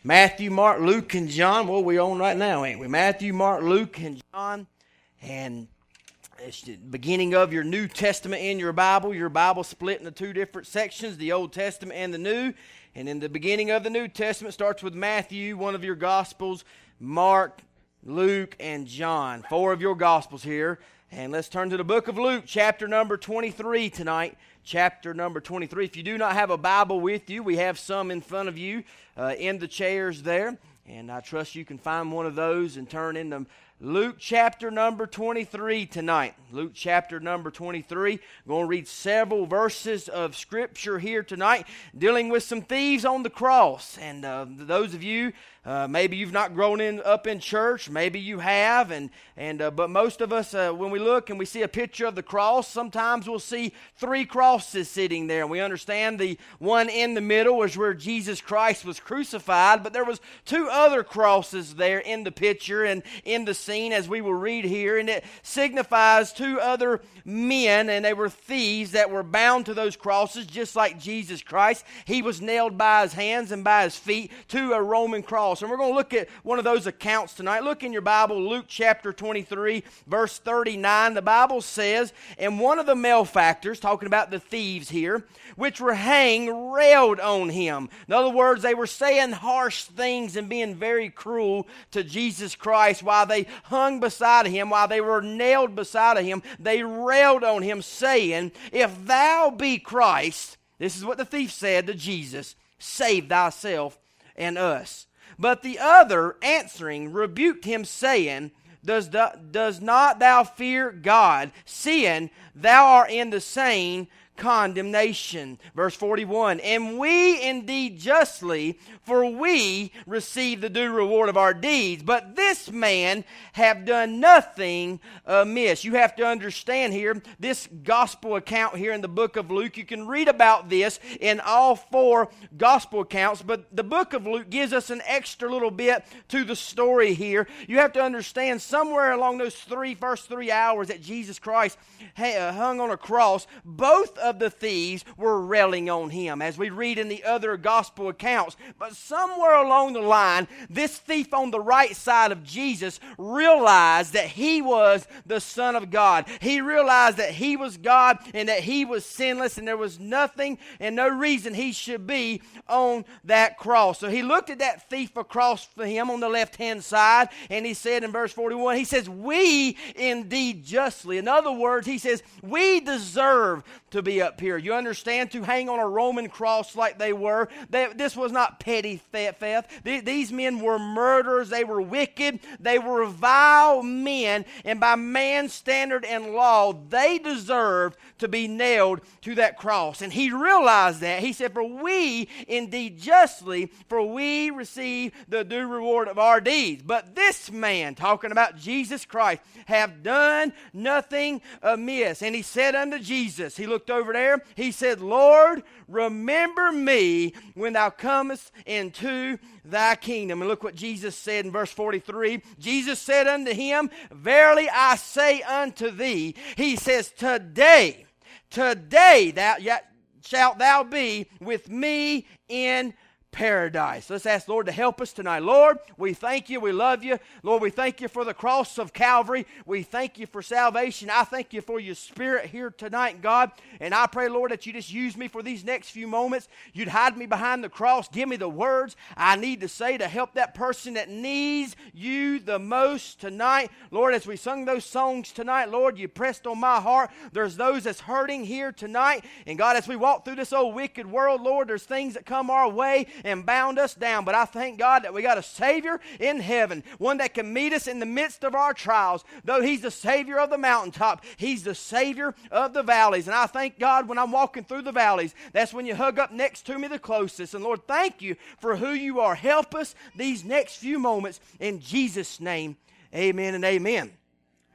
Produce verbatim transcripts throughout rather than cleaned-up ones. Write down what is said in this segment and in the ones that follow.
Matthew, Mark, Luke, and John. Well, we're on right now, ain't we? Matthew, Mark, Luke, and John. And it's the beginning of your New Testament in your Bible. Your Bible split into two different sections, the Old Testament and the New. And in the beginning of the New Testament starts with Matthew, one of your Gospels, Mark, Luke, and John. Four of your Gospels here. And let's turn to the book of Luke, chapter number twenty-three tonight. Chapter number twenty-three. If you do not have a Bible with you, we have some in front of you uh, in the chairs there. And I trust you can find one of those and turn into Luke chapter number twenty-three tonight. Luke chapter number twenty-three. I'm going to read several verses of Scripture here tonight dealing with some thieves on the cross. And uh, those of you, uh, maybe you've not grown in, up in church, maybe you have, and and uh, but most of us, uh, when we look and we see a picture of the cross, sometimes we'll see three crosses sitting there. And we understand the one in the middle is where Jesus Christ was crucified, but there was two other crosses there in the picture and in the scene as we will read here, and it signifies two other men, and they were thieves that were bound to those crosses just like Jesus Christ. He was nailed by his hands and by his feet to a Roman cross. And we're going to look at one of those accounts tonight. Look in your Bible, Luke chapter twenty-three, verse thirty-nine. The Bible says, and one of the malefactors, talking about the thieves here, which were hanged, railed on him. In other words, they were saying harsh things and being very cruel to Jesus Christ while they hung beside him, while they were nailed beside him. They railed on him, saying, if thou be Christ, this is what the thief said to Jesus, save thyself and us. But the other answering rebuked him, saying, Does, the, does not thou fear God, seeing thou art in the same condemnation. Verse forty-one, and we indeed justly, for we receive the due reward of our deeds, but this man have done nothing amiss. You have to understand here, this gospel account here in the book of Luke, you can read about this in all four gospel accounts, but the book of Luke gives us an extra little bit to the story here. You have to understand somewhere along those three first three hours that Jesus Christ hung on a cross, both of the thieves were railing on him, as we read in the other gospel accounts. But somewhere along the line, this thief on the right side of Jesus realized that he was the Son of God. He realized that he was God and that he was sinless, and there was nothing and no reason he should be on that cross. So he looked at that thief across from him on the left-hand side, and he said in verse forty-one, he says, we indeed justly. In other words, he says, we deserve to be up here. You understand? To hang on a Roman cross like they were. They, this was not petty theft. These men were murderers. They were wicked. They were vile men. And by man's standard and law, they deserved to be nailed to that cross. And he realized that. He said, for we indeed justly, for we receive the due reward of our deeds. But this man, talking about Jesus Christ, have done nothing amiss. And he said unto Jesus, he looked over there, he said, Lord, remember me when thou comest into thy kingdom. And look what Jesus said in verse forty-three. Jesus said unto him, verily I say unto thee, he says, today, today thou shalt thou be with me in paradise. Let's ask the Lord to help us tonight. Lord, we thank you. We love you. Lord, we thank you for the cross of Calvary. We thank you for salvation. I thank you for your Spirit here tonight, God. And I pray, Lord, that you just use me for these next few moments. You'd hide me behind the cross. Give me the words I need to say to help that person that needs you the most tonight. Lord, as we sung those songs tonight, Lord, you pressed on my heart. There's those that's hurting here tonight. And God, as we walk through this old wicked world, Lord, there's things that come our way and bound us down. But I thank God that we got a Savior in heaven, one that can meet us in the midst of our trials. Though He's the Savior of the mountaintop, He's the Savior of the valleys. And I thank God when I'm walking through the valleys, that's when you hug up next to me the closest. And Lord, thank you for who you are. Help us these next few moments in Jesus' name. Amen and amen.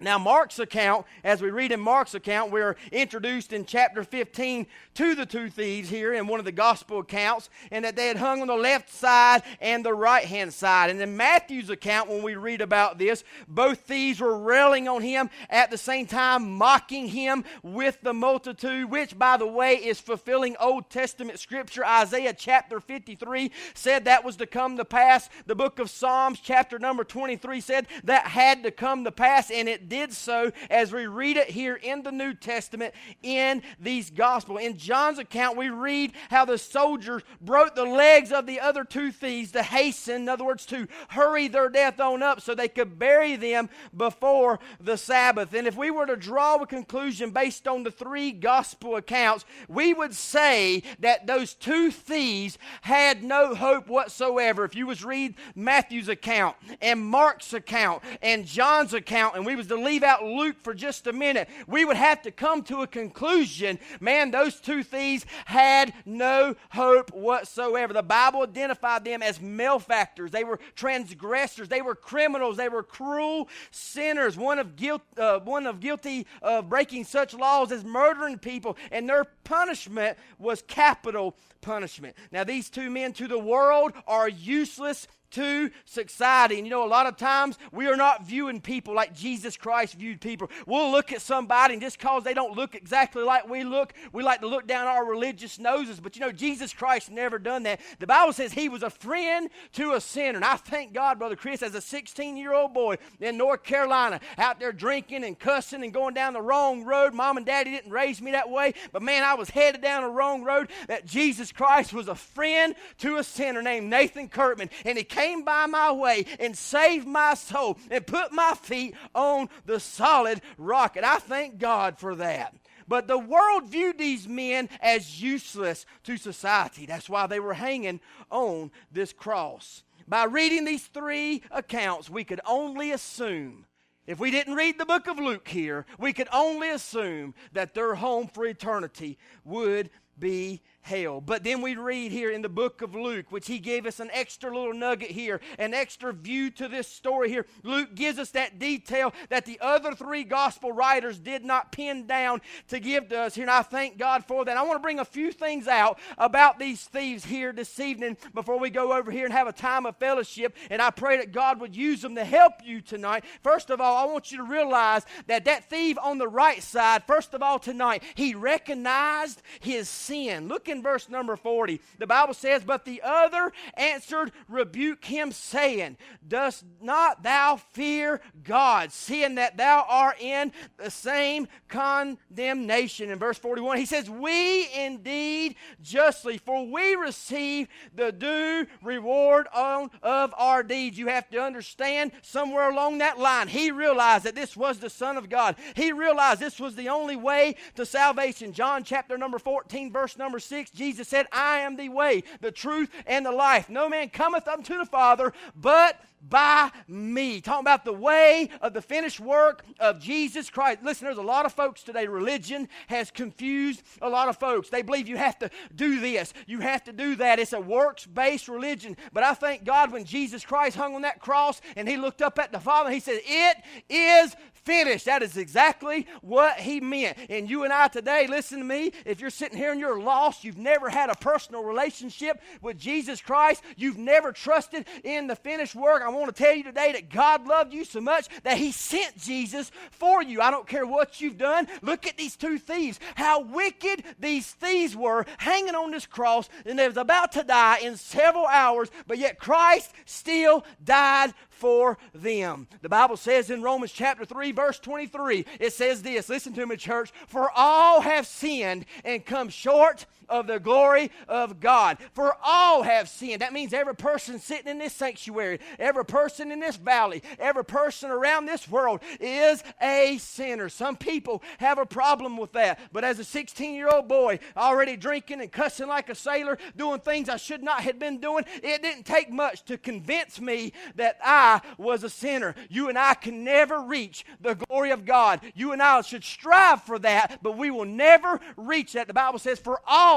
Now, Mark's account, as we read in Mark's account, we're introduced in chapter fifteen to the two thieves here in one of the gospel accounts, and that they had hung on the left side and the right-hand side. And in Matthew's account, when we read about this, both thieves were railing on him, at the same time mocking him with the multitude, which, by the way, is fulfilling Old Testament scripture. Isaiah chapter fifty-three said that was to come to pass. The book of Psalms, chapter number twenty-three, said that had to come to pass, and it did so as we read it here in the New Testament in these Gospels. In John's account, we read how the soldiers broke the legs of the other two thieves to hasten, in other words, to hurry their death on up so they could bury them before the Sabbath. And if we were to draw a conclusion based on the three Gospel accounts, we would say that those two thieves had no hope whatsoever. If you was read Matthew's account and Mark's account and John's account, and we was to leave out Luke for just a minute, we would have to come to a conclusion, man, those two thieves had no hope whatsoever. The Bible identified them as malefactors. They were transgressors. They were criminals. They were cruel sinners, one of guilt, uh, one of guilty of breaking such laws as murdering people, and their punishment was capital punishment. Now, these two men to the world are useless to society. And you know, a lot of times we are not viewing people like Jesus Christ viewed people. We'll look at somebody, and just because they don't look exactly like we look, we like to look down our religious noses. But you know, Jesus Christ never done that. The Bible says he was a friend to a sinner. And I thank God, Brother Chris, as a sixteen-year-old boy in North Carolina, out there drinking and cussing and going down the wrong road. Mom and Daddy didn't raise me that way, but man, I was headed down the wrong road. That Jesus Christ was a friend to a sinner named Nathan Kirkman, and he came came by my way and saved my soul and put my feet on the solid rock. And I thank God for that. But the world viewed these men as useless to society. That's why they were hanging on this cross. By reading these three accounts, we could only assume, if we didn't read the book of Luke here, we could only assume that their home for eternity would be hell. But then we read here in the book of Luke, which he gave us an extra little nugget here, an extra view to this story here. Luke gives us that detail that the other three gospel writers did not pin down to give to us here, and I thank God for that. I want to bring a few things out about these thieves here this evening before we go over here and have a time of fellowship, and I pray that God would use them to help you tonight. First of all, I want you to realize that that thief on the right side, first of all tonight, he recognized his sin. Look in verse number forty. The Bible says, "But the other answered, rebuked him, saying, Dost not thou fear God, seeing that thou art in the same condemnation?" In verse forty-one, he says, "We indeed justly, for we receive the due reward on, of our deeds." You have to understand, somewhere along that line, he realized that this was the Son of God. He realized this was the only way to salvation. John chapter number fourteen, verse number six, Jesus said, "I am the way, the truth, and the life. No man cometh unto the Father but by me." Talking about the way of the finished work of Jesus Christ. Listen, there's a lot of folks today, religion has confused a lot of folks. They believe you have to do this, you have to do that. It's a works-based religion. But I thank God when Jesus Christ hung on that cross and he looked up at the Father, he said, "It is finished." That is exactly what he meant. And you and I today, listen to me, if you're sitting here and you're lost, you've never had a personal relationship with Jesus Christ, you've never trusted in the finished work, I want to tell you today that God loved you so much that he sent Jesus for you. I don't care what you've done. Look at these two thieves, how wicked these thieves were, hanging on this cross, and they was about to die in several hours, but yet Christ still died for them. The Bible says in Romans chapter three, verse twenty-three, it says this, listen to me, church, "For all have sinned and come short of the glory of God." For all have sinned. That means every person sitting in this sanctuary, every person in this valley, every person around this world is a sinner. Some people have a problem with that. But as a sixteen-year-old boy, already drinking and cussing like a sailor, doing things I should not have been doing, it didn't take much to convince me that I was a sinner. You and I can never reach the glory of God. You and I should strive for that, but we will never reach that. The Bible says, "For all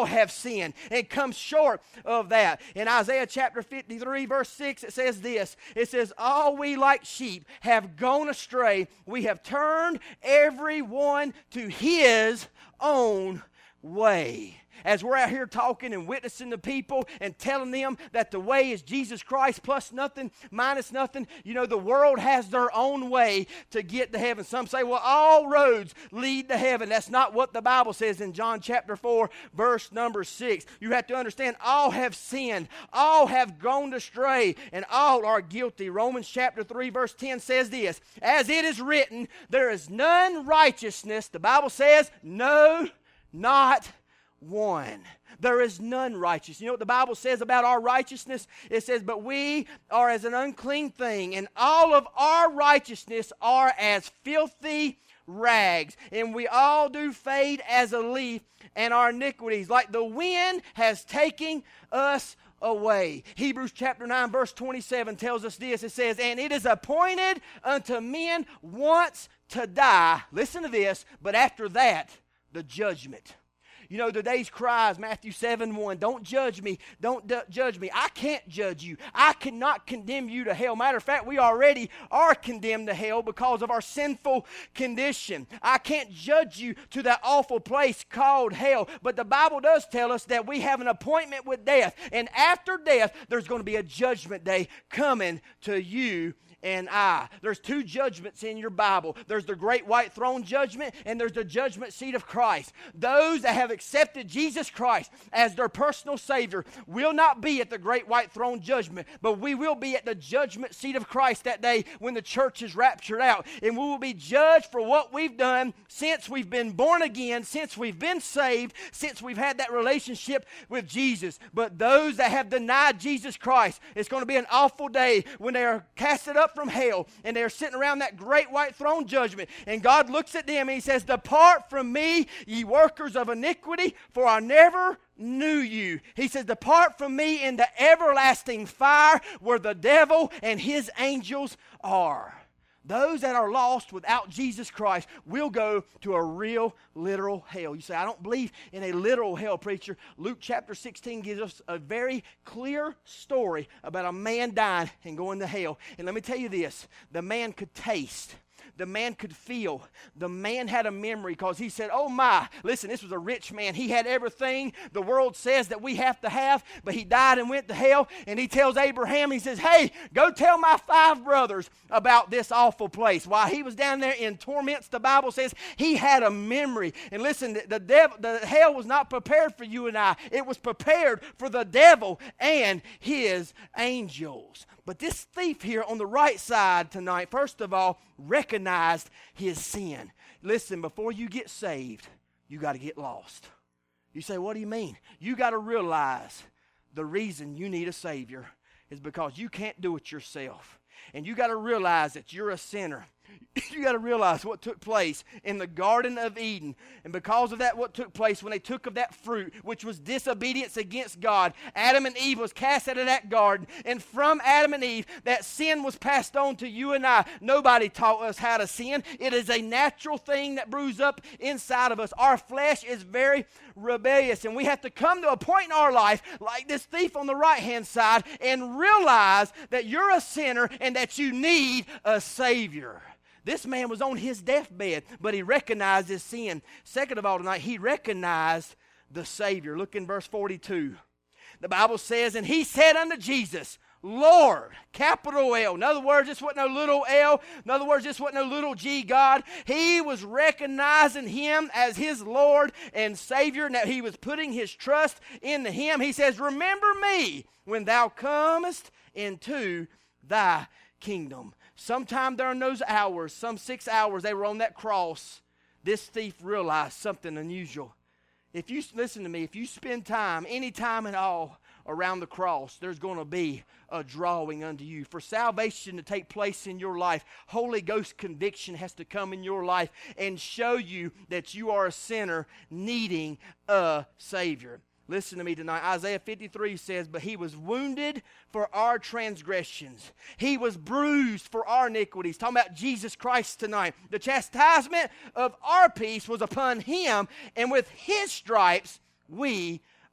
all have sinned and come short of that. In Isaiah chapter fifty-three, verse six, it says this. It says, all we like sheep have gone astray. We have turned every one to his own way. As we're out here talking and witnessing to people and telling them that the way is Jesus Christ plus nothing, minus nothing, you know, the world has their own way to get to heaven. Some say, well, all roads lead to heaven. That's not what the Bible says in John chapter four, verse number six. You have to understand, all have sinned, all have gone astray, and all are guilty. Romans chapter three, verse ten says this, as it is written, there is none righteousness, the Bible says, no, not one. There is none righteous. You know what the Bible says about our righteousness? It says, but we are as an unclean thing, and all of our righteousness are as filthy rags, and we all do fade as a leaf, and our iniquities, like the wind, has taken us away. Hebrews chapter nine, verse twenty-seven tells us this. It says, and it is appointed unto men once to die. Listen to this, but after that, the judgment. You know, today's cry is Matthew seven one. Don't judge me. Don't d- judge me. I can't judge you. I cannot condemn you to hell. Matter of fact, we already are condemned to hell because of our sinful condition. I can't judge you to that awful place called hell. But the Bible does tell us that we have an appointment with death. And after death, there's going to be a judgment day coming to you and I. There's two judgments in your Bible. There's the great white throne judgment, and there's the judgment seat of Christ. Those that have accepted Jesus Christ as their personal Savior will not be at the great white throne judgment, but we will be at the judgment seat of Christ that day when the church is raptured out, and we will be judged for what we've done since we've been born again, since we've been saved, since we've had that relationship with Jesus. But those that have denied Jesus Christ, it's going to be an awful day when they are casted up from hell, and they're sitting around that great white throne judgment, and God looks at them and he says, depart from me, ye workers of iniquity, for I never knew you. He says, depart from me in the everlasting fire where the devil and his angels are. Those that are lost without Jesus Christ will go to a real, literal hell. You say, I don't believe in a literal hell, preacher. Luke chapter sixteen gives us a very clear story about a man dying and going to hell. And let me tell you this, the man could taste. The man could feel. The man had a memory because he said, oh my, listen, this was a rich man. He had everything the world says that we have to have, but he died and went to hell. And he tells Abraham, he says, hey, go tell my five brothers about this awful place. While he was down there in torments, the Bible says he had a memory. And listen, the, the, devil, the hell was not prepared for you and I. It was prepared for the devil and his angels. But this thief here on the right side tonight, first of all, recognized his sin. Listen, before you get saved, you got to get lost. You say, what do you mean? You got to realize the reason you need a Savior is because you can't do it yourself. And you got to realize that you're a sinner. You got to realize what took place in the Garden of Eden. And because of that, what took place when they took of that fruit, which was disobedience against God, Adam and Eve was cast out of that garden. And from Adam and Eve, that sin was passed on to you and I. Nobody taught us how to sin. It is a natural thing that brews up inside of us. Our flesh is very rebellious. And we have to come to a point in our life, like this thief on the right-hand side, and realize that you're a sinner and that you need a Savior. This man was on his deathbed, but he recognized his sin. Second of all tonight, he recognized the Savior. Look in verse forty-two. The Bible says, and he said unto Jesus, Lord, capital L. In other words, this wasn't no little L. In other words, this wasn't no little G, God. He was recognizing him as his Lord and Savior. Now, he was putting his trust in him. He says, remember me when thou comest into thy kingdom. Sometime during those hours, some six hours they were on that cross, this thief realized something unusual. If you, listen to me, if you spend time, any time at all, around the cross, there's going to be a drawing unto you. For salvation to take place in your life, Holy Ghost conviction has to come in your life and show you that you are a sinner needing a Savior. Listen to me tonight. Isaiah fifty-three says, but he was wounded for our transgressions. He was bruised for our iniquities. Talking about Jesus Christ tonight. The chastisement of our peace was upon him, and with his stripes we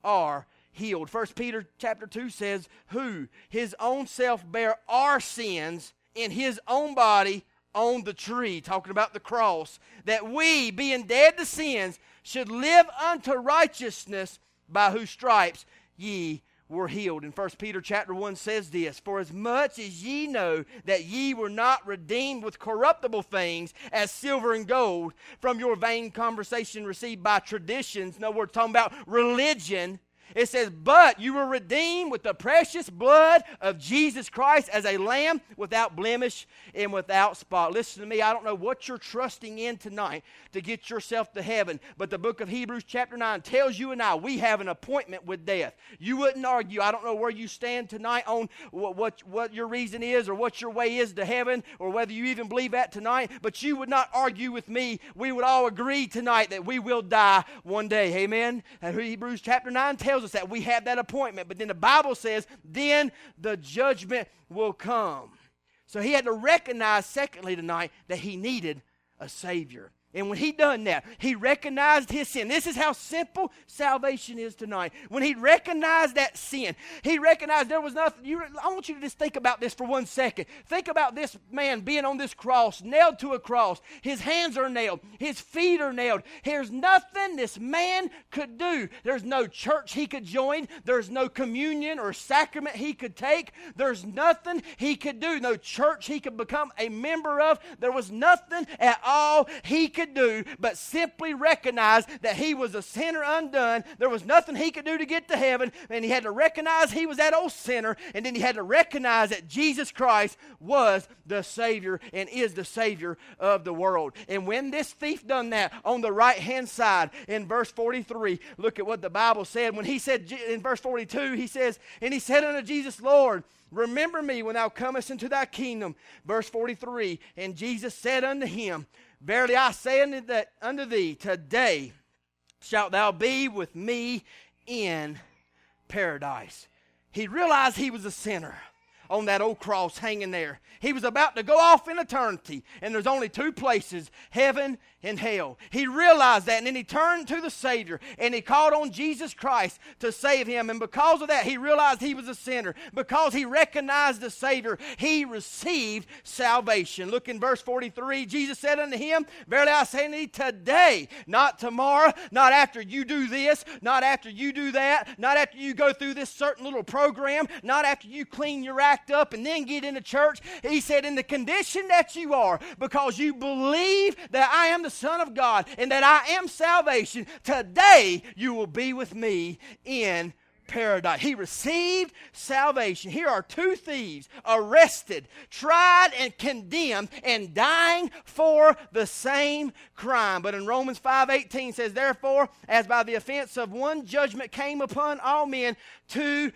are healed. First Peter chapter two says, who his own self bare our sins in his own body on the tree, talking about the cross, that we, being dead to sins, should live unto righteousness, by whose stripes ye were healed. And First Peter chapter one says this, for as much as ye know that ye were not redeemed with corruptible things, as silver and gold, from your vain conversation received by traditions. No, we're talking about religion. It says, but you were redeemed with the precious blood of Jesus Christ as a lamb without blemish and without spot. Listen to me, I don't know what you're trusting in tonight to get yourself to heaven, but the book of Hebrews chapter nine tells you and I, we have an appointment with death. You wouldn't argue. I don't know where you stand tonight on what, what, what your reason is or what your way is to heaven or whether you even believe that tonight, but you would not argue with me. We would all agree tonight that we will die one day. Amen? And Hebrews chapter nine tells us that we have that appointment, but then the Bible says then the judgment will come. So he had to recognize, secondly tonight, that he needed a Savior. And when he done that, he recognized his sin. This is how simple salvation is tonight. When he recognized that sin, he recognized there was nothing. You, I want you to just think about this for one second. Think about this man being on this cross, nailed to a cross. His hands are nailed. His feet are nailed. There's nothing this man could do. There's no church he could join. There's no communion or sacrament he could take. There's nothing he could do. No church he could become a member of. There was nothing at all he could do but simply recognize that he was a sinner undone. There was nothing he could do to get to heaven, and he had to recognize he was that old sinner, and then he had to recognize that Jesus Christ was the Savior and is the Savior of the world. And when this thief done that on the right hand side in verse forty-three, look at what the Bible said. When he said in verse forty-two, he says, and he said unto Jesus, Lord, remember me when thou comest into thy kingdom. Verse forty-three, and Jesus said unto him, verily I say unto, that, unto thee, today shalt thou be with me in paradise. He realized he was a sinner on that old cross hanging there. He was about to go off in eternity, and there's only two places, heaven and hell. He realized that, and then he turned to the Savior, and he called on Jesus Christ to save him, and because of that, he realized he was a sinner. Because he recognized the Savior, he received salvation. Look in verse forty-three, Jesus said unto him, verily I say unto thee, today, not tomorrow, not after you do this, not after you do that, not after you go through this certain little program, not after you clean your act up and then get into church. He said, in the condition that you are, because you believe that I am the Son of God and that I am salvation, today you will be with me in paradise. He received salvation. Here are two thieves arrested, tried, and condemned, and dying for the same crime. But in Romans five eighteen says, therefore, as by the offense of one judgment came upon all men to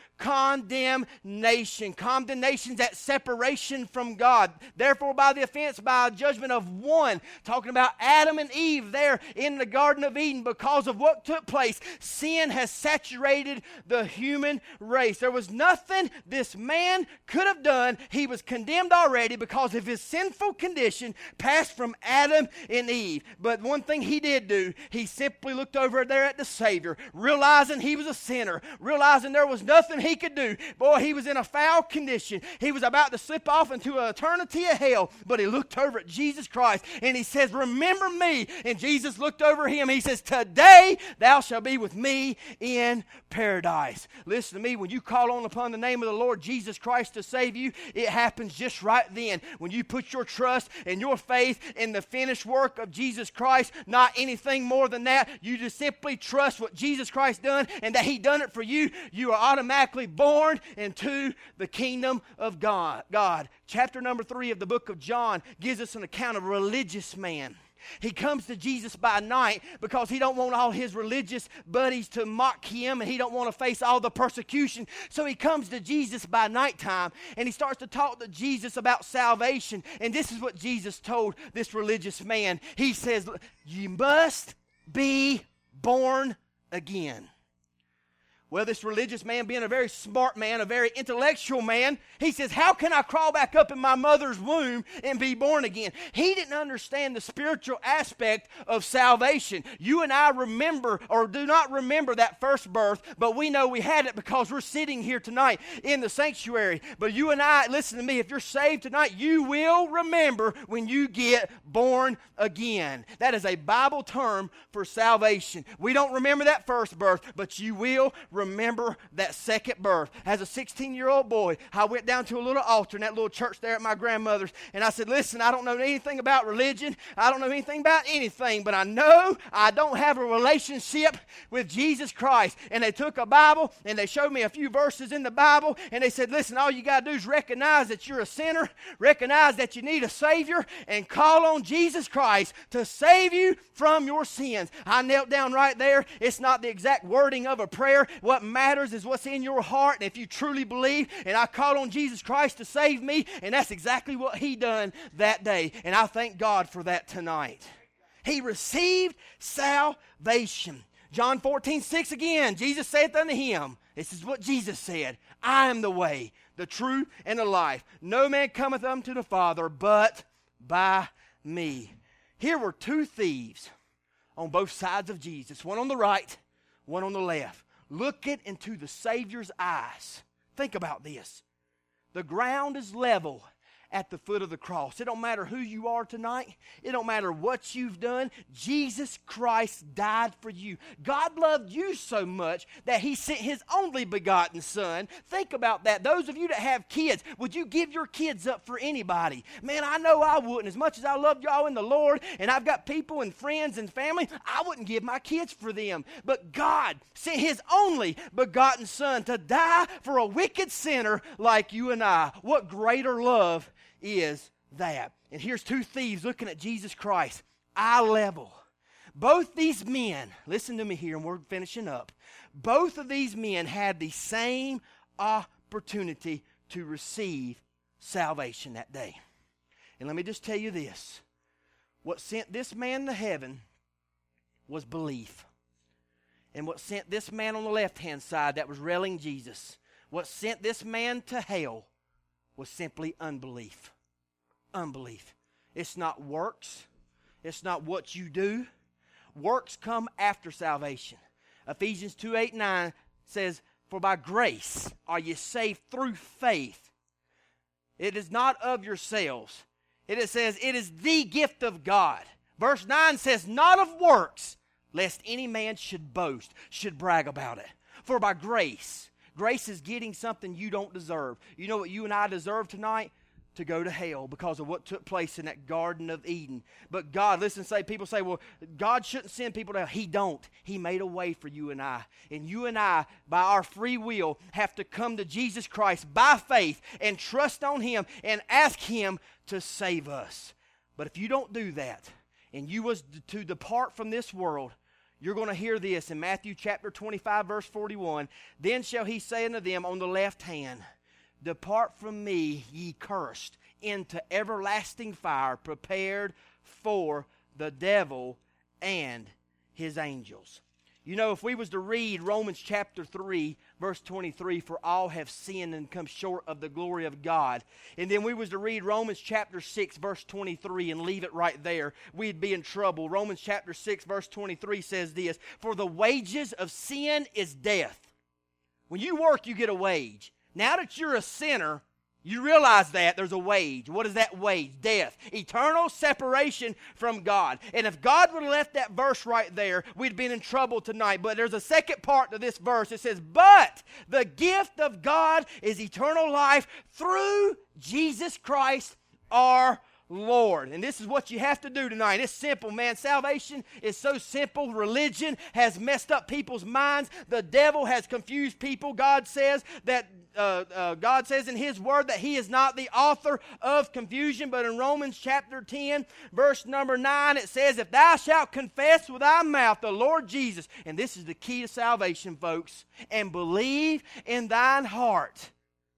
condemnation. Condemnation is that separation from God. Therefore, by the offense, by a judgment of one, talking about Adam and Eve there in the Garden of Eden, because of what took place, sin has saturated the human race. There was nothing this man could have done. He was condemned already because of his sinful condition passed from Adam and Eve. But one thing he did do, he simply looked over there at the Savior, realizing he was a sinner, realizing there was nothing he could do. Boy, he was in a foul condition. He was about to slip off into an eternity of hell, but he looked over at Jesus Christ and he says, remember me. And Jesus looked over him. He says, today thou shalt be with me in paradise. Listen to me, when you call on upon the name of the Lord Jesus Christ to save you, it happens just right then. When you put your trust and your faith in the finished work of Jesus Christ, not anything more than that, you just simply trust what Jesus Christ done and that he done it for you, you are automatically born into the kingdom of God. God. Chapter number three of the book of John gives us an account of a religious man. He comes to Jesus by night because he don't want all his religious buddies to mock him, and he don't want to face all the persecution. So he comes to Jesus by nighttime, and he starts to talk to Jesus about salvation. And this is what Jesus told this religious man. He says, you must be born again. Well, this religious man, being a very smart man, a very intellectual man, he says, how can I crawl back up in my mother's womb and be born again? He didn't understand the spiritual aspect of salvation. You and I remember, or do not remember, that first birth, but we know we had it because we're sitting here tonight in the sanctuary. But you and I, listen to me, if you're saved tonight, you will remember when you get born again. That is a Bible term for salvation. We don't remember that first birth, but you will remember that second birth. As a sixteen-year-old boy, I went down to a little altar in that little church there at my grandmother's, and I said, listen, I don't know anything about religion. I don't know anything about anything, but I know I don't have a relationship with Jesus Christ. And they took a Bible, and they showed me a few verses in the Bible, and they said, listen, all you got to do is recognize that you're a sinner, recognize that you need a Savior, and call on Jesus Christ to save you from your sins. I knelt down right there. It's not the exact wording of a prayer. What matters is what's in your heart, and if you truly believe, and I called on Jesus Christ to save me, and that's exactly what He done that day, and I thank God for that tonight. He received salvation. John fourteen six again, Jesus saith unto him, this is what Jesus said, I am the way, the truth, and the life. No man cometh unto the Father but by me. Here were two thieves on both sides of Jesus, one on the right, one on the left, looking into the Savior's eyes. Think about this. The ground is level at the foot of the cross. It don't matter who you are tonight. It don't matter what you've done. Jesus Christ died for you. God loved you so much that He sent His only begotten Son. Think about that. Those of you that have kids, would you give your kids up for anybody? Man, I know I wouldn't. As much as I love y'all in the Lord, and I've got people and friends and family, I wouldn't give my kids for them. But God sent His only begotten Son to die for a wicked sinner like you and I. What greater love is that? And here's two thieves looking at Jesus Christ, eye level. Both these men, listen to me here and we're finishing up. Both of these men had the same opportunity to receive salvation that day. And let me just tell you this. What sent this man to heaven was belief. And what sent this man on the left-hand side that was railing Jesus, what sent this man to hell was simply unbelief. Unbelief. It's not works. It's not what you do. Works come after salvation. Ephesians two, eight, nine says, for by grace are you saved through faith. It is not of yourselves. It says it is the gift of God. Verse nine says, not of works, lest any man should boast, should brag about it. For by grace, grace is getting something you don't deserve. You know what you and I deserve tonight? To go to hell because of what took place in that Garden of Eden. But God, listen, say people say, well, God shouldn't send people to hell. He don't. He made a way for you and I. And you and I, by our free will, have to come to Jesus Christ by faith and trust on Him and ask Him to save us. But if you don't do that, and you was to depart from this world, you're going to hear this in Matthew chapter twenty-five, verse forty-one. Then shall He say unto them on the left hand, depart from me, ye cursed, into everlasting fire, prepared for the devil and his angels. You know, if we was to read Romans chapter three, verse twenty-three, for all have sinned and come short of the glory of God, and then we was to read Romans chapter six, verse twenty-three, and leave it right there, we'd be in trouble. Romans chapter six, verse twenty-three says this, for the wages of sin is death. When you work, you get a wage. Now that you're a sinner, you realize that there's a wage. What is that wage? Death. Eternal separation from God. And if God would have left that verse right there, we'd been in trouble tonight. But there's a second part to this verse. It says, but the gift of God is eternal life through Jesus Christ our Lord. And this is what you have to do tonight. It's simple, man. Salvation is so simple. Religion has messed up people's minds. The devil has confused people. God says that uh, uh, God says in His Word that He is not the author of confusion. But in Romans chapter ten, verse number nine, it says, if thou shalt confess with thy mouth the Lord Jesus, and this is the key to salvation, folks, and believe in thine heart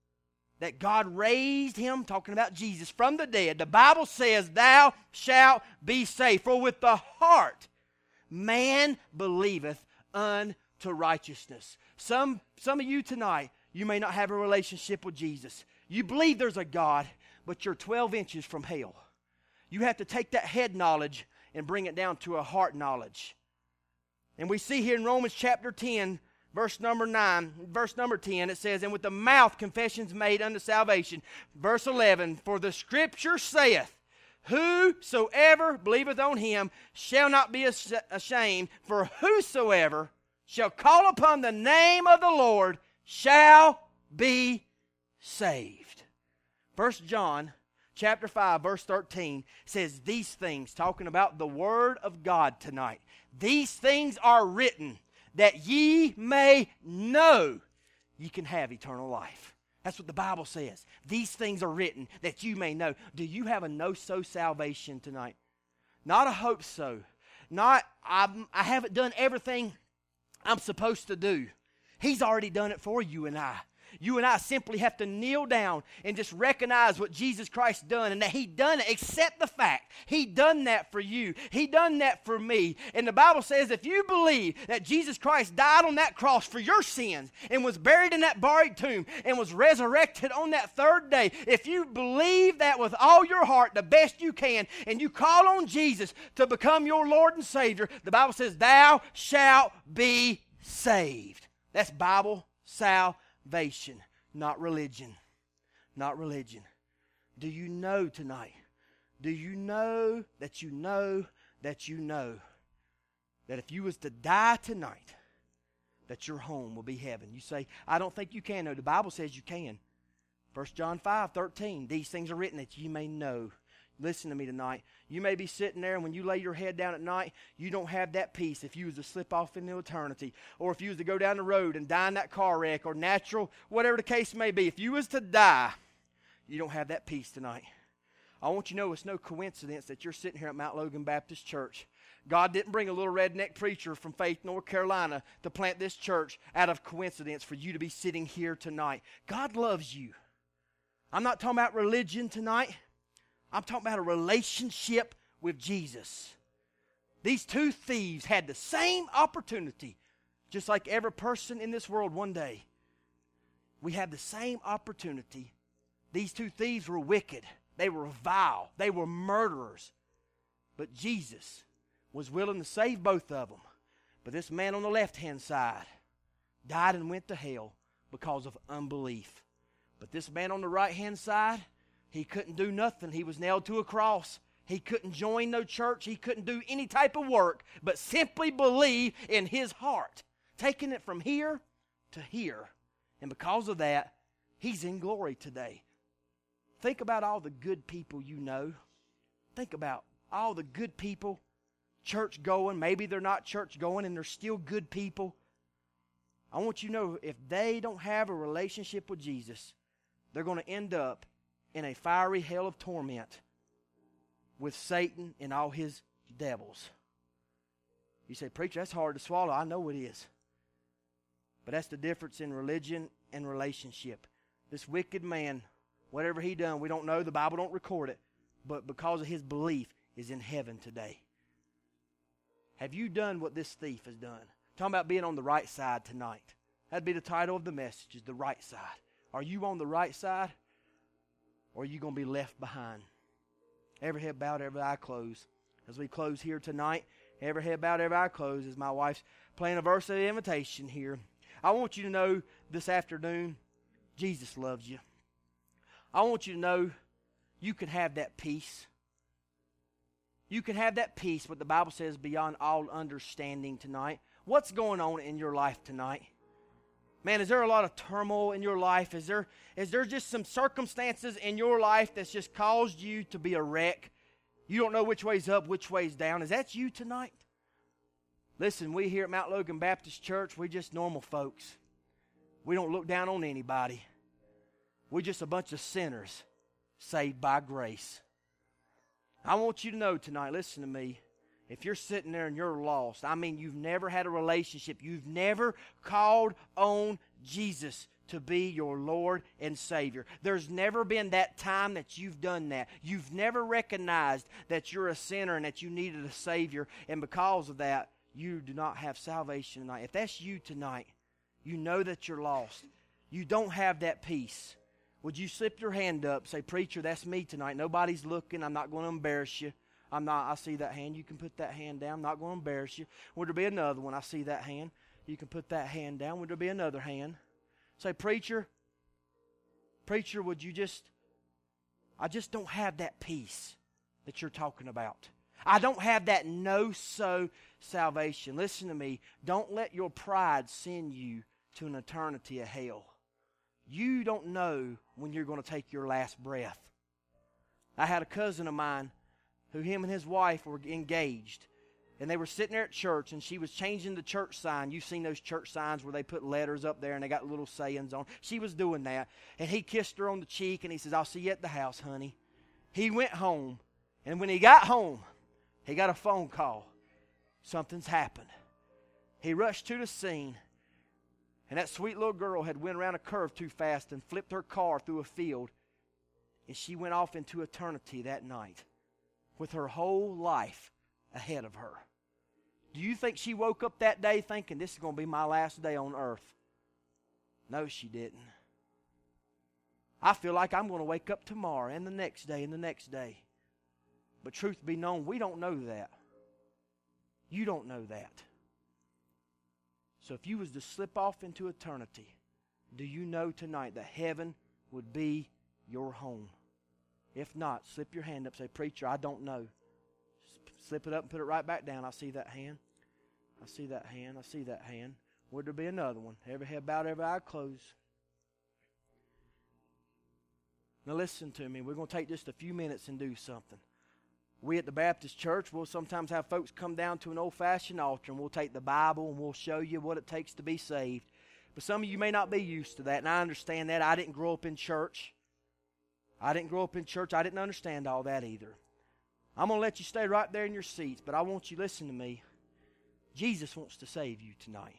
that God raised Him, talking about Jesus, from the dead, the Bible says, thou shalt be saved. For with the heart man believeth unto to righteousness. Some, some of you tonight, you may not have a relationship with Jesus. You believe there's a God, but you're twelve inches from hell. You have to take that head knowledge and bring it down to a heart knowledge. And we see here in Romans chapter ten, verse number nine, verse number ten, it says, and with the mouth confessions made unto salvation. Verse eleven, for the scripture saith, whosoever believeth on him shall not be ashamed, for whosoever shall call upon the name of the Lord shall be saved. First John chapter five, verse thirteen says these things, talking about the Word of God tonight. These things are written that ye may know ye can have eternal life. That's what the Bible says. These things are written that you may know. Do you have a know-so salvation tonight? Not a hope so. Not, I'm, I haven't done everything I'm supposed to do. He's already done it for you and I. You and I simply have to kneel down and just recognize what Jesus Christ done, and that He done it. Accept the fact He done that for you. He done that for me. And the Bible says if you believe that Jesus Christ died on that cross for your sins and was buried in that buried tomb and was resurrected on that third day, if you believe that with all your heart the best you can, and you call on Jesus to become your Lord and Savior, the Bible says thou shalt be saved. That's Bible salvation. Salvation, not religion. Not religion. Do you know tonight? Do you know that you know that you know that if you was to die tonight, that your home will be heaven? You say, I don't think you can. No, the Bible says you can. First John five thirteen, these things are written that you may know. Listen to me tonight. You may be sitting there, and when you lay your head down at night, you don't have that peace if you was to slip off into eternity, or if you was to go down the road and die in that car wreck, or natural, whatever the case may be. If you was to die, you don't have that peace tonight. I want you to know it's no coincidence that you're sitting here at Mount Logan Baptist Church. God didn't bring a little redneck preacher from Faith, North Carolina to plant this church out of coincidence for you to be sitting here tonight. God loves you. I'm not talking about religion tonight. I'm talking about a relationship with Jesus. These two thieves had the same opportunity, just like every person in this world one day. We have the same opportunity. These two thieves were wicked. They were vile. They were murderers. But Jesus was willing to save both of them. But this man on the left-hand side died and went to hell because of unbelief. But this man on the right-hand side, he couldn't do nothing. He was nailed to a cross. He couldn't join no church. He couldn't do any type of work, but simply believe in his heart, taking it from here to here. And because of that, he's in glory today. Think about all the good people you know. Think about all the good people, church going. Maybe they're not church going and they're still good people. I want you to know if they don't have a relationship with Jesus, they're going to end up in a fiery hell of torment with Satan and all his devils. You say, preacher, that's hard to swallow. I know it is. But that's the difference in religion and relationship. This wicked man, whatever he done, we don't know. The Bible don't record it. But because of his belief, is in heaven today. Have you done what this thief has done? Talking about being on the right side tonight. That'd be the title of the message, is the right side. Are you on the right side? Or are you going to be left behind? Every head bowed, every eye closed. As we close here tonight, every head bowed, every eye closed, as my wife's playing a verse of the invitation here. I want you to know this afternoon, Jesus loves you. I want you to know you can have that peace. You can have that peace, what the Bible says, beyond all understanding tonight. What's going on in your life tonight? Man, is there a lot of turmoil in your life? Is there, is there just some circumstances in your life that's just caused you to be a wreck? You don't know which way's up, which way's down. Is that you tonight? Listen, we here at Mount Logan Baptist Church, we're just normal folks. We don't look down on anybody. We're just a bunch of sinners saved by grace. I want you to know tonight, listen to me. If you're sitting there and you're lost, I mean you've never had a relationship, you've never called on Jesus to be your Lord and Savior. There's never been that time that you've done that. You've never recognized that you're a sinner and that you needed a Savior, and because of that, you do not have salvation tonight, if that's you tonight, you know that you're lost, you don't have that peace, would you slip your hand up, say, preacher, that's me tonight. Nobody's looking. I'm not going to embarrass you. I'm not. I see that hand. You can put that hand down. I'm not going to embarrass you. Would there be another one? I see that hand. You can put that hand down. Would there be another hand? Say, preacher, preacher, would you just, I just don't have that peace that you're talking about. I don't have that no-so salvation. Listen to me. Don't let your pride send you to an eternity of hell. You don't know when you're going to take your last breath. I had a cousin of mine who him and his wife were engaged. And they were sitting there at church, and she was changing the church sign. You've seen those church signs where they put letters up there, and they got little sayings on. She was doing that. And he kissed her on the cheek, and he says, I'll see you at the house, honey. He went home. And when he got home, he got a phone call. Something's happened. He rushed to the scene. And that sweet little girl had went around a curve too fast and flipped her car through a field. And she went off into eternity that night with her whole life ahead of her. Do you think she woke up that day thinking, this is going to be my last day on earth? No, she didn't. I feel like I'm going to wake up tomorrow and the next day and the next day. But truth be known, we don't know that. You don't know that. So if you was to slip off into eternity, do you know tonight that heaven would be your home? If not, slip your hand up and say, preacher, I don't know. Slip it up and put it right back down. I see that hand. I see that hand. I see that hand. Would there be another one? Every head bowed, every eye closed. Now listen to me. We're going to take just a few minutes and do something. We at the Baptist Church will sometimes have folks come down to an old-fashioned altar, and we'll take the Bible and we'll show you what it takes to be saved. But some of you may not be used to that, and I understand that. I didn't grow up in church. I didn't grow up in church. I didn't understand all that either. I'm going to let you stay right there in your seats, but I want you to listen to me. Jesus wants to save you tonight.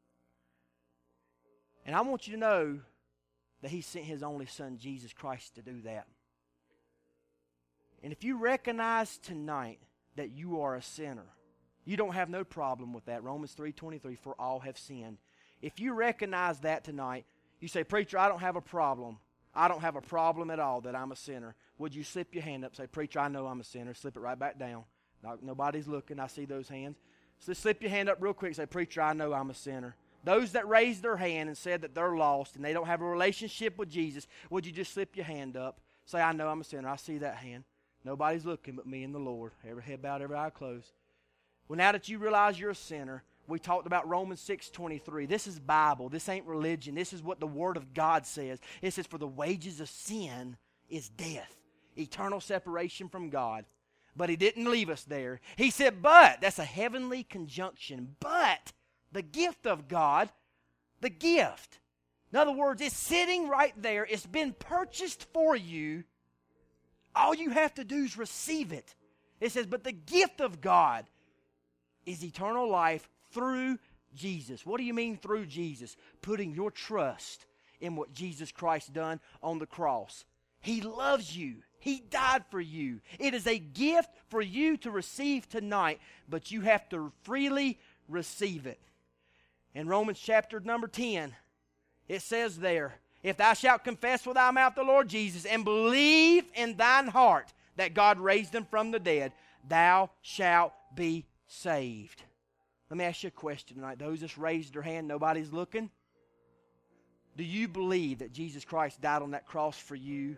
And I want you to know that He sent His only Son, Jesus Christ, to do that. And if you recognize tonight that you are a sinner, you don't have no problem with that. Romans three twenty-three, for all have sinned. If you recognize that tonight, you say, preacher, I don't have a problem. I don't have a problem at all that I'm a sinner. Would you slip your hand up and say, preacher, I know I'm a sinner. Slip it right back down. No, nobody's looking. I see those hands. So slip your hand up real quick and say, preacher, I know I'm a sinner. Those that raised their hand and said that they're lost and they don't have a relationship with Jesus, would you just slip your hand up? Say, I know I'm a sinner. I see that hand. Nobody's looking but me and the Lord. Every head bowed, every eye closed. Well, now that you realize you're a sinner, we talked about Romans six twenty-three. This is Bible. This ain't religion. This is what the Word of God says. It says, for the wages of sin is death, eternal separation from God. But He didn't leave us there. He said, but, that's a heavenly conjunction, but the gift of God, the gift. In other words, it's sitting right there. It's been purchased for you. All you have to do is receive it. It says, but the gift of God is eternal life through Jesus. What do you mean through Jesus? Putting your trust in what Jesus Christ done on the cross. He loves you. He died for you. It is a gift for you to receive tonight, but you have to freely receive it. In Romans chapter number ten, it says there, if thou shalt confess with thy mouth the Lord Jesus and believe in thine heart that God raised Him from the dead, thou shalt be saved. Let me ask you a question tonight. Those that raised their hand, nobody's looking. Do you believe that Jesus Christ died on that cross for you,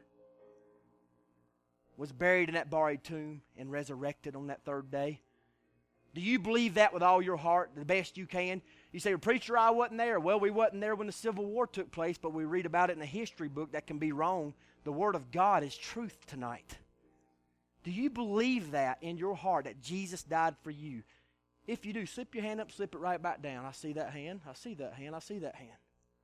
was buried in that borrowed tomb, and resurrected on that third day? Do you believe that with all your heart, the best you can? You say, well, preacher, I wasn't there. Well, we wasn't there when the Civil War took place, but we read about it in a history book. That can be wrong. The Word of God is truth tonight. Do you believe that in your heart, that Jesus died for you? If you do, slip your hand up, slip it right back down. I see that hand. I see that hand. I see that hand.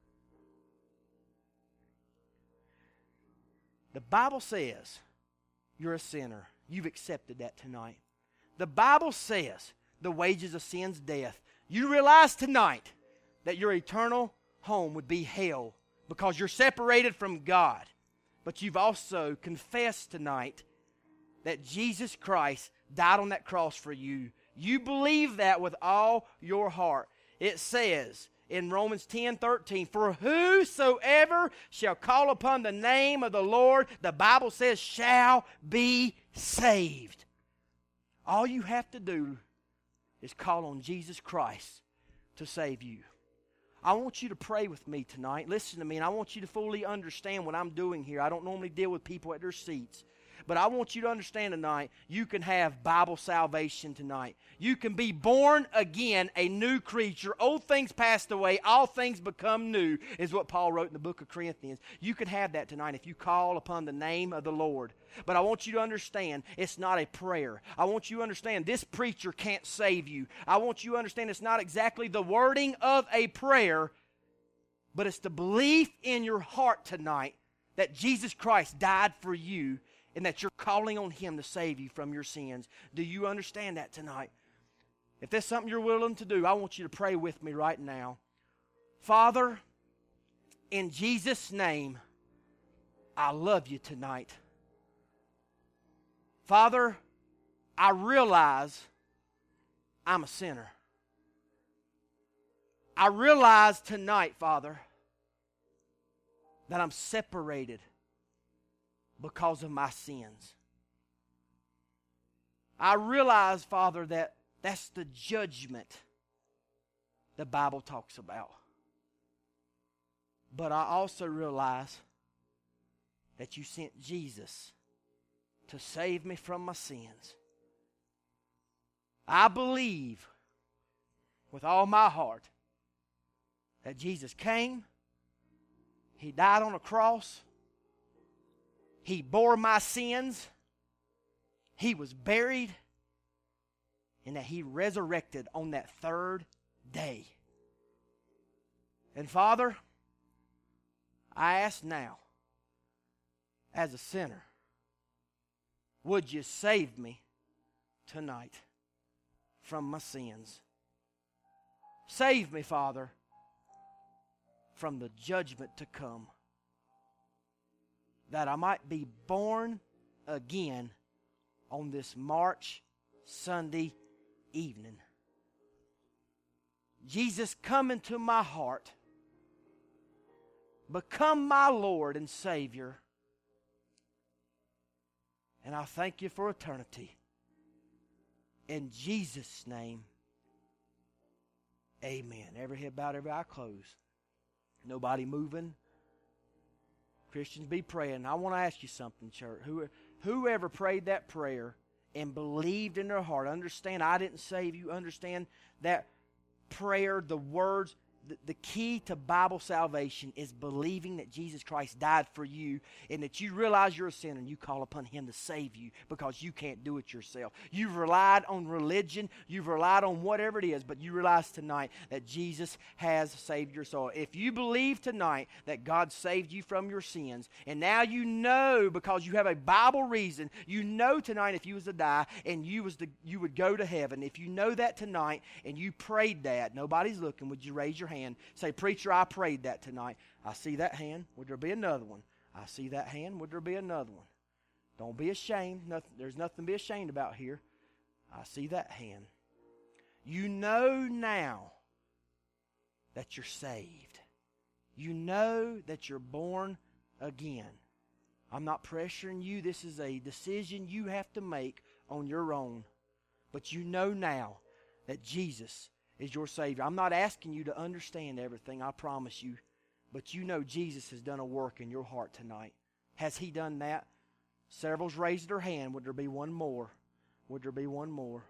The Bible says you're a sinner. You've accepted that tonight. The Bible says the wages of sin's death. You realize tonight that your eternal home would be hell because you're separated from God. But you've also confessed tonight that Jesus Christ died on that cross for you. You believe that with all your heart. It says in Romans ten thirteen, for whosoever shall call upon the name of the Lord, the Bible says, shall be saved. All you have to do is call on Jesus Christ to save you. I want you to pray with me tonight. Listen to me, and I want you to fully understand what I'm doing here. I don't normally deal with people at their seats. But I want you to understand tonight, you can have Bible salvation tonight. You can be born again, a new creature. Old things passed away, all things become new, is what Paul wrote in the book of Corinthians. You can have that tonight if you call upon the name of the Lord. But I want you to understand, it's not a prayer. I want you to understand, this preacher can't save you. I want you to understand, it's not exactly the wording of a prayer, but it's the belief in your heart tonight that Jesus Christ died for you and that you're calling on Him to save you from your sins. Do you understand that tonight? If that's something you're willing to do, I want you to pray with me right now. Father, in Jesus' name, I love you tonight. Father, I realize I'm a sinner. I realize tonight, Father, that I'm separated because of my sins. I realize, Father, that that's the judgment the Bible talks about. But I also realize that you sent Jesus to save me from my sins. I believe with all my heart that Jesus came, He died on a cross, He bore my sins, He was buried, and that He resurrected on that third day. And Father, I ask now, as a sinner, would you save me tonight from my sins? Save me, Father, from the judgment to come, that I might be born again on this March Sunday evening. Jesus, come into my heart. Become my Lord and Savior. And I thank you for eternity. In Jesus' name, amen. Every head bowed, every eye closed. Nobody moving. Christians, be praying. I want to ask you something, church. Who, whoever prayed that prayer and believed in their heart, understand I didn't save you. Understand that prayer, the words, the, the key to Bible salvation is believing that Jesus Christ died for you and that you realize you're a sinner and you call upon Him to save you because you can't do it yourself. You've relied on religion. You've relied on whatever it is, but you realize tonight that Jesus has saved your soul. If you believe tonight that God saved you from your sins, and now you know because you have a Bible reason, you know tonight if you was to die and you was to, you would go to heaven. If you know that tonight and you prayed that, nobody's looking, would you raise your hand? Say, preacher, I prayed that tonight. I see that hand. Would there be another one? I see that hand. Would there be another one? Don't be ashamed. Nothing, there's nothing to be ashamed about here. I see that hand. You know now that you're saved. You know that you're born again. I'm not pressuring you. This is a decision you have to make on your own. But you know now that Jesus is your Savior. I'm not asking you to understand everything, I promise you. But you know Jesus has done a work in your heart tonight. Has He done that? Several's raised their hand. Would there be one more? Would there be one more?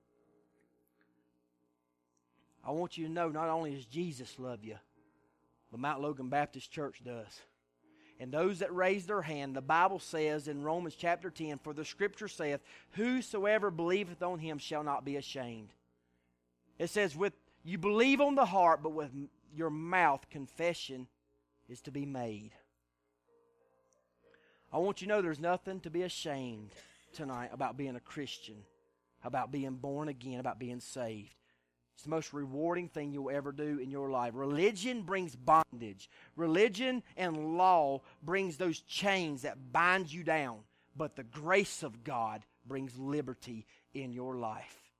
I want you to know not only does Jesus love you, but Mount Logan Baptist Church does. And those that raise their hand, the Bible says in Romans chapter ten, for the Scripture saith, whosoever believeth on Him shall not be ashamed. It says, with you believe on the heart, but with your mouth confession is to be made. I want you to know there's nothing to be ashamed tonight about being a Christian, about being born again, about being saved. It's the most rewarding thing you'll ever do in your life. Religion brings bondage. Religion and law brings those chains that bind you down. But the grace of God brings liberty in your life.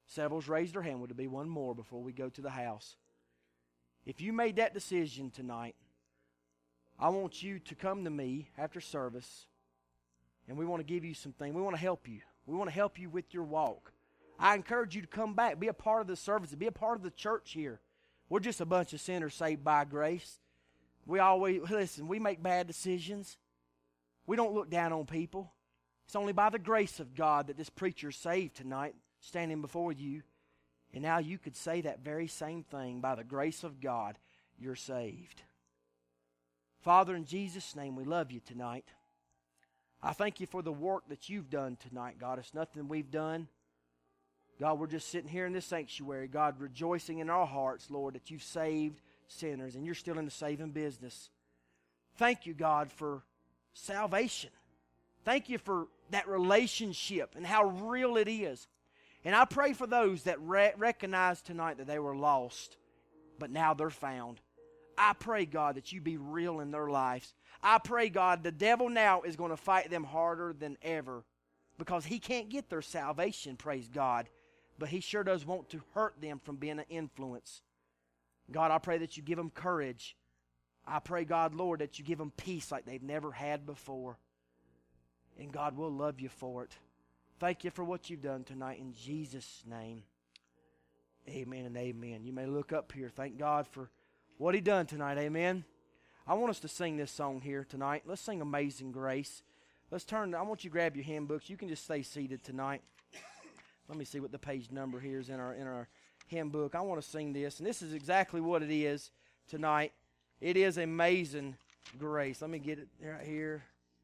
Several's raised their hand. Would there be one more before we go to the house? If you made that decision tonight, I want you to come to me after service, and we want to give you some things. We want to help you. We want to help you with your walk. I encourage you to come back, be a part of the service, be a part of the church here. We're just a bunch of sinners saved by grace. We always, listen, we make bad decisions. We don't look down on people. It's only by the grace of God that this preacher is saved tonight, standing before you. And now you could say that very same thing. By the grace of God, you're saved. Father, in Jesus' name, we love you tonight. I thank you for the work that you've done tonight, God. It's nothing we've done. God, we're just sitting here in this sanctuary, God, rejoicing in our hearts, Lord, that you've saved sinners, and you're still in the saving business. Thank you, God, for salvation. Thank you for that relationship and how real it is. And I pray for those that re- recognize tonight that they were lost, but now they're found. I pray, God, that you be real in their lives. I pray, God, the devil now is going to fight them harder than ever because he can't get their salvation, praise God, but he sure does want to hurt them from being an influence. God, I pray that you give them courage. I pray, God, Lord, that you give them peace like they've never had before. And God, we'll love you for it. Thank you for what you've done tonight in Jesus' name. Amen and amen. You may look up here. Thank God for what he done tonight. Amen. I want us to sing this song here tonight. Let's sing Amazing Grace. Let's turn. I want you to grab your hymn books. You can just stay seated tonight. Let me see what the page number here is in our in our hymn book. I want to sing this, and this is exactly what it is tonight. It is Amazing Grace. Let me get it right here.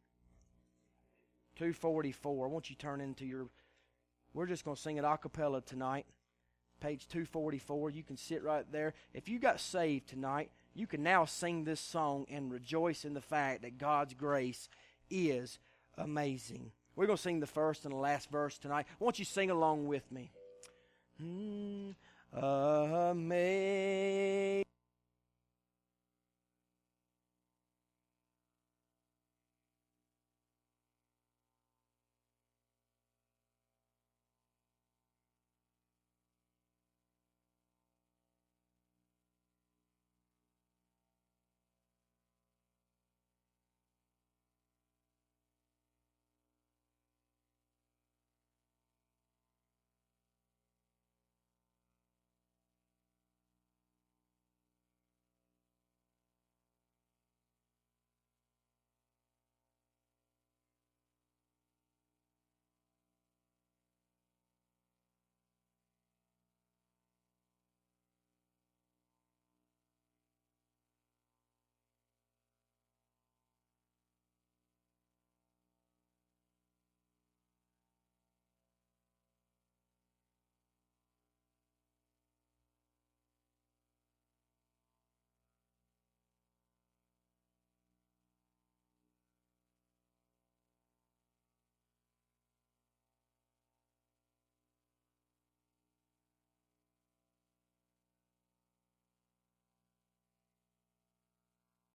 two forty-four. I want you to turn into your... We're just going to sing it a cappella tonight. Page two forty-four. You can sit right there. If you got saved tonight, you can now sing this song and rejoice in the fact that God's grace is amazing. We're going to sing the first and the last verse tonight. I want you to sing along with me. Mm, amazing.